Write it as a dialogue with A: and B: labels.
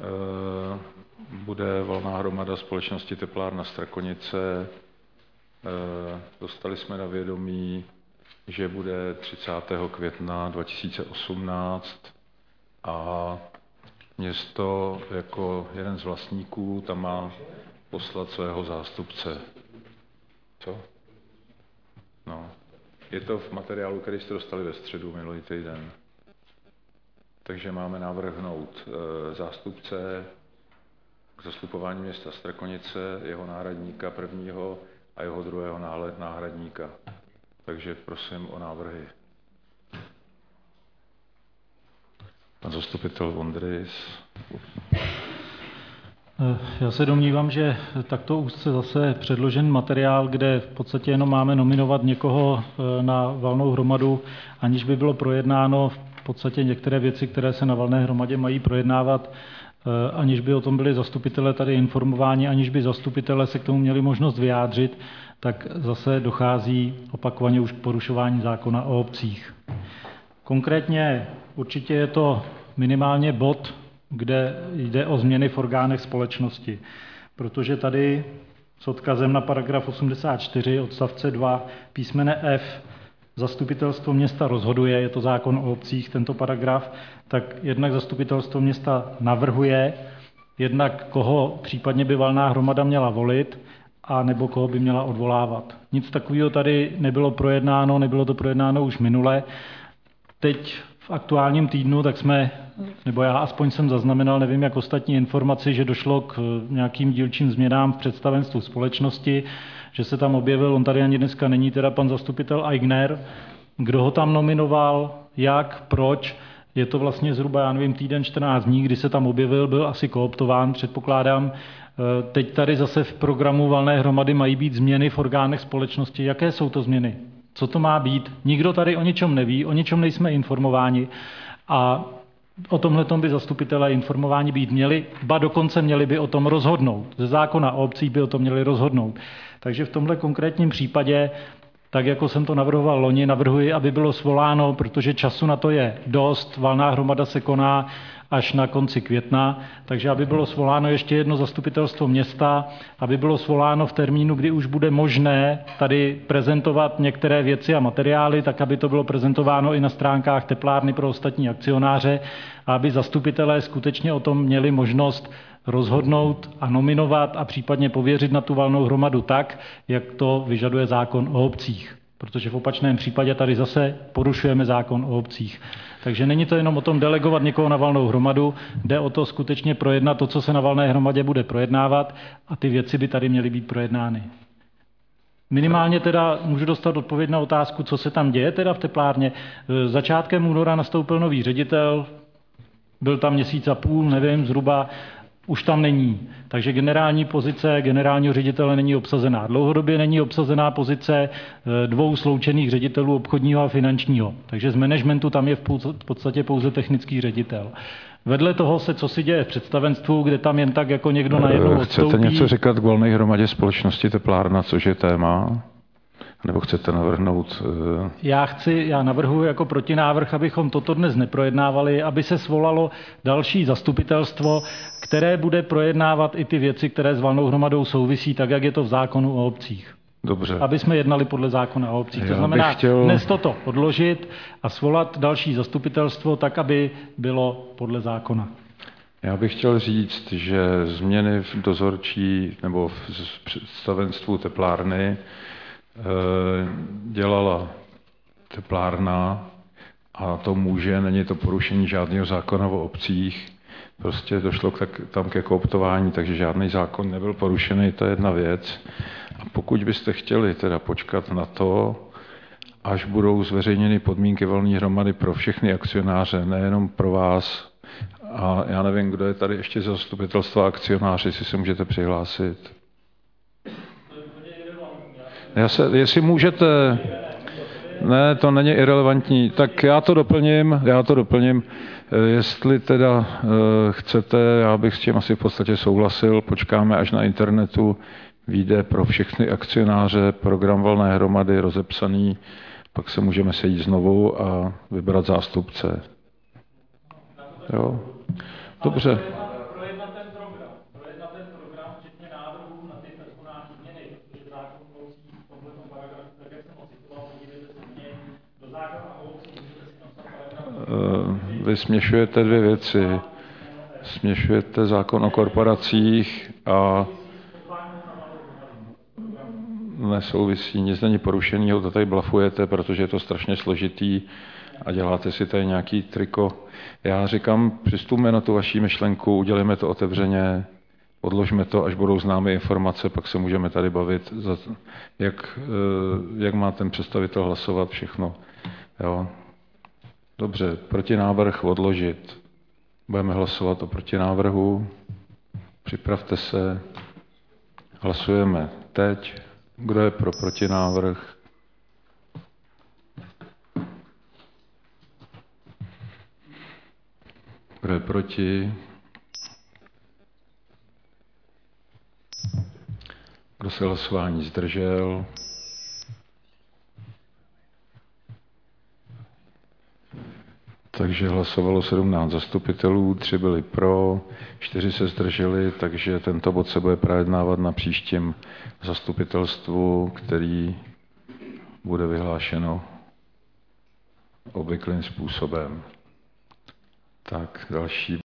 A: bude valná hromada společnosti Teplárna Strakonice. Dostali jsme na vědomí, že bude 30. května 2018 a město jako jeden z vlastníků tam má poslat svého zástupce. Co? No. Je to v materiálu, který jste dostali ve středu minulý týden. Takže máme navrhnout zástupce k zastupování města Strakonice, jeho náhradníka prvního a jeho druhého náhradníka. Takže prosím o návrhy. Pan zastupitel Vondrys.
B: Já se domnívám, že takto úzce zase předložen materiál, kde v podstatě jenom máme nominovat někoho na valnou hromadu, aniž by bylo projednáno v podstatě některé věci, které se na valné hromadě mají projednávat, aniž by o tom byli zastupitelé tady informováni, aniž by zastupitelé se k tomu měli možnost vyjádřit, tak zase dochází opakovaně už k porušování zákona o obcích. Konkrétně určitě je to minimálně bod, kde jde o změny v orgánech společnosti. Protože tady s odkazem na paragraf 84 odstavce 2 písmene F zastupitelstvo města rozhoduje, je to zákon o obcích, tento paragraf, tak jednak zastupitelstvo města navrhuje, jednak koho případně by valná hromada měla volit, a nebo koho by měla odvolávat. Nic takového tady nebylo projednáno, nebylo to projednáno už minule. Teď v aktuálním týdnu, tak jsme, nebo já aspoň jsem zaznamenal, nevím jak ostatní informaci, že došlo k nějakým dílčím změnám v představenstvu společnosti, že se tam objevil, on tady ani dneska není, teda pan zastupitel Aigner, kdo ho tam nominoval, jak, proč. Je to vlastně zhruba, já nevím, týden, 14 dní, kdy se tam objevil, byl asi kooptován, předpokládám. Teď tady zase v programu valné hromady mají být změny v orgánech společnosti. Jaké jsou to změny? Co to má být? Nikdo tady o ničem neví, o ničem nejsme informováni a o tomhletom by zastupitelé informováni být měli, ba dokonce měli by o tom rozhodnout. Ze zákona o obcích by o tom měli rozhodnout. Takže v tomhle konkrétním případě, tak jako jsem to navrhoval loni, navrhuji, aby bylo svoláno, protože času na to je dost, valná hromada se koná až na konci května, takže aby bylo svoláno ještě jedno zastupitelstvo města, aby bylo svoláno v termínu, kdy už bude možné tady prezentovat některé věci a materiály, tak aby to bylo prezentováno i na stránkách teplárny pro ostatní akcionáře a aby zastupitelé skutečně o tom měli možnost rozhodnout a nominovat a případně pověřit na tu valnou hromadu tak, jak to vyžaduje zákon o obcích. Protože v opačném případě tady zase porušujeme zákon o obcích. Takže není to jenom o tom delegovat někoho na valnou hromadu, jde o to skutečně projednat to, co se na valné hromadě bude projednávat a ty věci by tady měly být projednány. Minimálně teda můžu dostat odpověď na otázku, co se tam děje teda v teplárně. Začátkem února nastoupil nový ředitel, byl tam měsíc a půl, nevím, zhruba, už tam není. Takže generální pozice generálního ředitele není obsazená. Dlouhodobě není obsazená pozice dvou sloučených ředitelů obchodního a finančního. Takže z managementu tam je v podstatě pouze technický ředitel. Vedle toho se co si děje v představenstvu, kde tam jen tak jako někdo najednou odstoupí.
A: Chcete něco říkat k valné hromadě společnosti Teplárna, což je téma? Nebo chcete navrhnout?
B: Já navrhuji jako protinávrh, abychom toto dnes neprojednávali, aby se svolalo další zastupitelstvo, které bude projednávat i ty věci, které s valnou hromadou souvisí, tak jak je to v zákonu o obcích.
A: Dobře.
B: Aby jsme jednali podle zákona o obcích. To znamená dnes toto odložit a svolat další zastupitelstvo tak, aby bylo podle zákona.
A: Já bych chtěl říct, že změny v dozorčí nebo v představenstvu teplárny dělala teplárna a to může, není to porušení žádného zákona o obcích, prostě došlo tam ke kooptování, takže žádný zákon nebyl porušený, to je jedna věc. A pokud byste chtěli teda počkat na to, až budou zveřejněny podmínky valné hromady pro všechny akcionáře, nejenom pro vás, a já nevím, kdo je tady ještě z zastupitelstva akcionáři, jestli se můžete přihlásit. Jestli můžete, ne, to není irelevantní, tak já to doplním. Jestli teda chcete, já bych s tím asi v podstatě souhlasil, počkáme, až na internetu vyjde pro všechny akcionáře program valné hromady rozepsaný, pak se můžeme sejít znovu a vybrat zástupce. Jo? Dobře. vy směšujete dvě věci. Směšujete zákon o korporacích a nesouvisí, nic není porušenýho, to tady blafujete, protože je to strašně složitý a děláte si tady nějaký triko. Já říkám, přistupme na tu vaši myšlenku, udělejme to otevřeně, odložme to, až budou známy informace, pak se můžeme tady bavit, jak má ten představitel hlasovat, všechno. Jo. Dobře, protinávrh odložit. Budeme hlasovat o protinávrhu. Připravte se. Hlasujeme teď. Kdo je pro protinávrh? Kdo je proti? Kdo se hlasování zdržel? Takže hlasovalo 17 zastupitelů, 3 byli pro, 4 se zdrželi, takže tento bod se bude projednávat na příštím zastupitelstvu, který bude vyhlášeno obvyklým způsobem. Tak, další